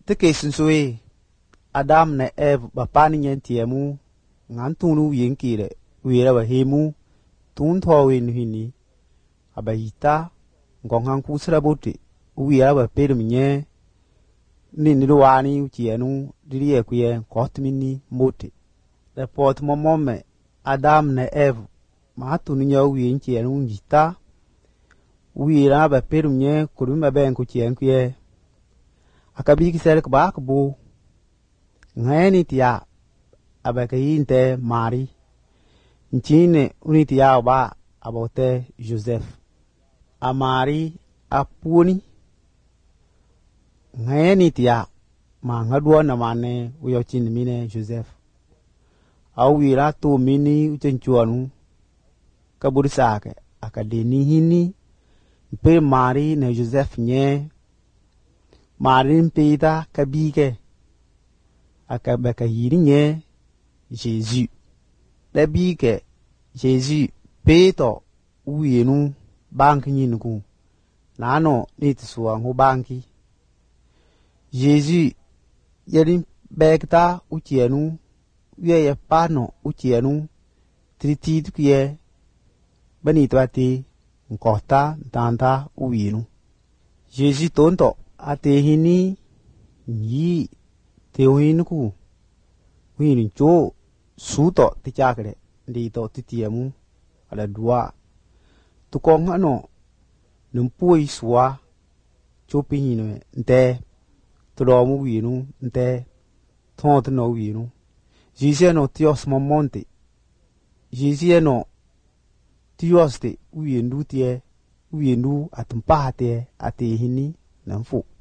te ke sunsui Adam ne Eve bapani nyen tiemu ngan tunu yen kire wira ba hemu tun tho wen hini abayita ngongan kusra bote wira ba perum nye ni wani utienu diriye kuye kotmini mote the pot momome Adam ne Eve ma tunu nya wen tienu njita wira ba perum nye kuruma ben ku tien kuye akabi kisel ka ba ku ngani tia abakayinte Mari nchine unitia ba abote Joseph amari apuni ngani tia mangadwo na mane uyochin mine Joseph awira to mini uchenchuanu kaburisake akadeni hini pe Mari na Joseph nye Mari mpita kabike akabaka yiri nye Jésus dabike Jésus peto uyenu banki nyinku nano nitsuwa ngo banki Jésus yeri bekta utienu ye pano utienu tritit kuye bani twati nkota tanta uyenu Jésus tonto ate hini yi teoinku wini cho suto tichakre ndito titiemu ala dua tukong ano numpui swa chopi hino nte tromu winu nte thont no winu jise no tios momonte jise no tios te windu tie windu atumpate ate hini namfu